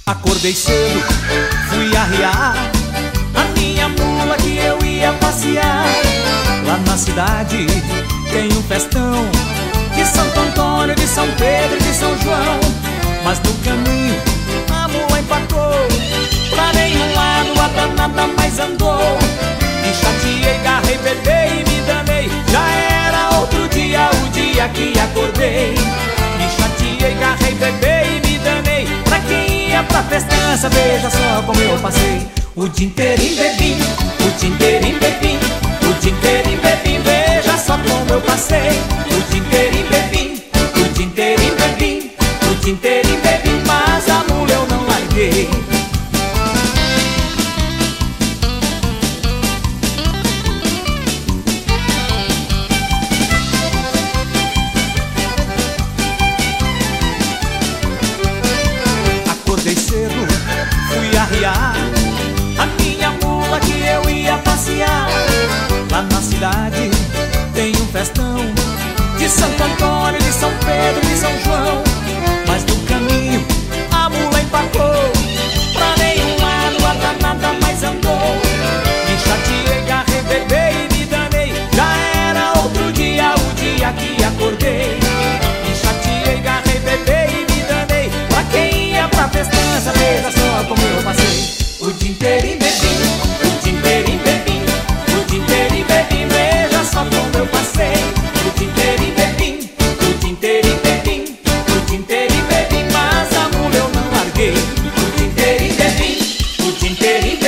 Acordei cedo, fui arriar a minha mula que eu ia passear. Lá na cidade tem um festão de Santo Antônio, de São Pedro e de São João. Mas no caminho a mula empacou, pra nenhum lado a danada mais andou. Me chateei, garrei, bebei e me danei. Já era outro dia, o dia que acordei. Me chateei, garrei, bebei e me danei. Pra quem ia pra festança, veja só como eu passei. O dia inteirinho bebi, o dia inteirinho bebi, o dia inteirinho bebi. Veja só como eu passei. O dia inteirinho bebi, o dia inteirinho bebi, o dia inteirinho bebi. Mas a mula eu não larguei. Acordei cedo, fui arriar a minha mula que eu ia passear. Lá na cidade tem um festão de Santo Antônio, de São Pedro e de São João. Mas no caminho a mula empacou, pra nenhum lado a danada mais andou. Me chateei, garrei, bebei e me danei. Já era outro dia, o dia que acordei. Me chateei, garrei, bebei e me danei. Pra quem ia pra festança, veja só como eu passei. O dia inteirinho bebi, o dia inteirinho bebi, o dia inteirinho bebi. Veja só como eu passei. O dia inteirinho bebi, o dia inteirinho bebi, o dia inteirinho bebi. Mas a mula eu não larguei. O dia inteirinho bebi, o dia inteirinho